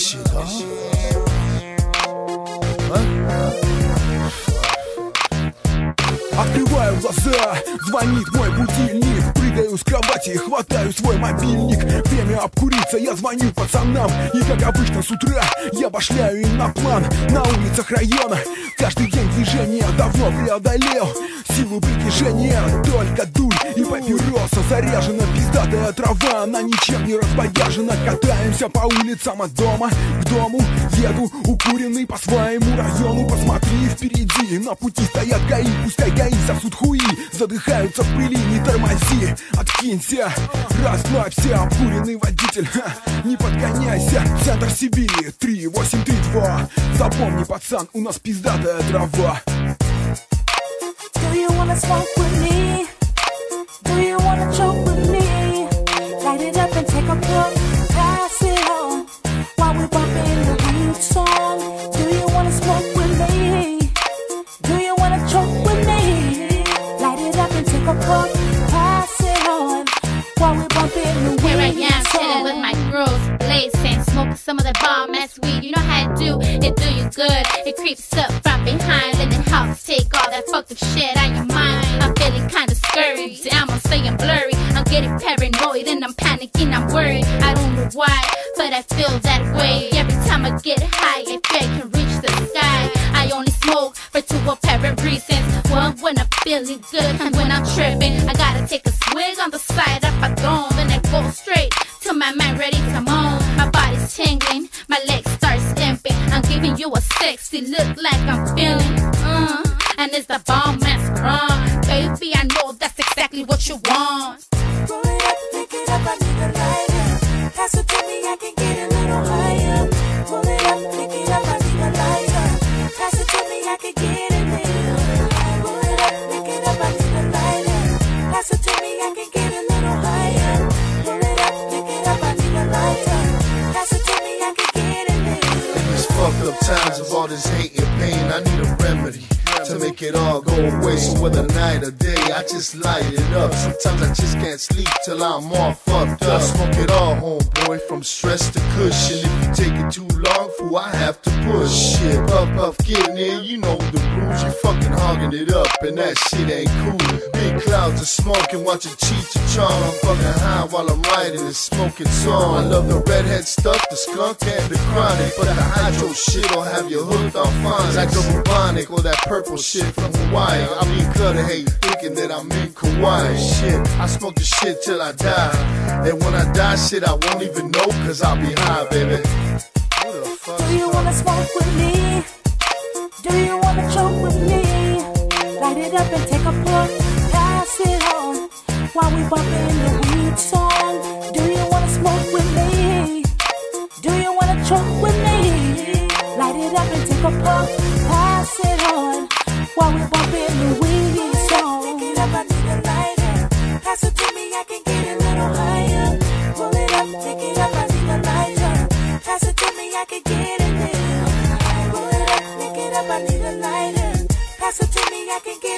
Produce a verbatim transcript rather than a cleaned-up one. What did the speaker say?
shit, huh? Открываю глаза, звонит мой будильник. Прыгаю с кровати, хватаю свой мобильник. Время обкуриться, я звоню пацанам. И как обычно с утра я башляю им на план. На улицах района каждый день движение давно преодолел. Силу притяжения только дурь и папироса. Заряжена пиздатая трава, она ничем не разбодяжена. Катаемся по улицам от дома к дому. Еду укуренный по своему району. Посмотри впереди, на пути стоят ГАИ. Пускай ГАИ сосут хуи, задыхаются в пыли. Не тормози, откинься, расслабься. Обкуренный водитель, ха, не подгоняйся. Центр Сибири, три восемь три два. Запомни, пацан, у нас пиздатая трава. Do you wanna smoke with me? Do you wanna choke with me? Light it up and take a puff, pass it on while we bumpin' the weed song. Do you wanna smoke with me? Do you wanna choke with me? Light it up and take a puff, pass it on while we bumpin' the weed song. Here I am, chillin' with my girls, blazing, smoking some of that bomb ass weed. You know how it do, it do you good. It creeps up from behind and it helps take all that fucked up shit out your mind. I'm feeling kinda scurry, damn, I'm saying blurry. I'm getting paranoid and I'm panicking, I'm worried. I don't know why, but I feel that way. Every time I get high, I feel I can reach the sky. I only smoke for two apparent reasons. One, when I'm feeling good, and when I'm tripping, I gotta take a swig on the side of my dome. Then I go straight to my mind ready to moan. My body's tingling, my legs start stamping. I'm giving you a sexy look like I'm feeling, uh, and it's the bomb ass wrong. Baby, I know that's exactly what you want. Roll it up, pick it up, I need a lighter. Pass it to me, I can get a little higher. Roll it up, pick it up, I need a lighter. Pass it to me, I can get a little higher. Roll it up, pick it up, I need a lighter. Pass it to me, I can get a little higher. Roll it up, pick it up, I need a lighter. Pass it to me, I can get a little. In these fucked up times of all this hate and pain, I need a remedy to make it all go away. So whether night or day, I just light it up. Sometimes I just can't sleep till I'm all fucked up. I smoke it all, homeboy, from stress to cushion. If you take it too long, fool, I have to push. Shit, puff, puff, getting in, you know the rules. You fucking hogging it up, and that shit ain't cool. Big clouds of smoke and watch it cheat to charm. I'm fucking high while I'm riding and smoking song. I love the redhead stuff, the skunk and the chronic, but the hydro shit'll have you hooked on fine. Like the bubonic or that purple shit from Hawaii. I mean, cutter hate, thinking that I'm in Kauai. Shit, I smoke the shit till I die. And when I die, shit, I won't even know, cause I'll be high, baby. Do you wanna smoke with me? Do you wanna choke with me? Light it up and take a puff, pass it on while we bumpin' the weed song. Do you wanna smoke with me? Do you wanna choke with me? Light it up and take a puff, pass it on while we bumpin' the weed song. Pick it up, I need a lighter. Pass it to me, I can get a little higher. Roll it up, pick it up, I need a lighter. Pass it to me, I can get a little higher. Roll it up, pick it up, I need a lighter. Pass it to me, I can get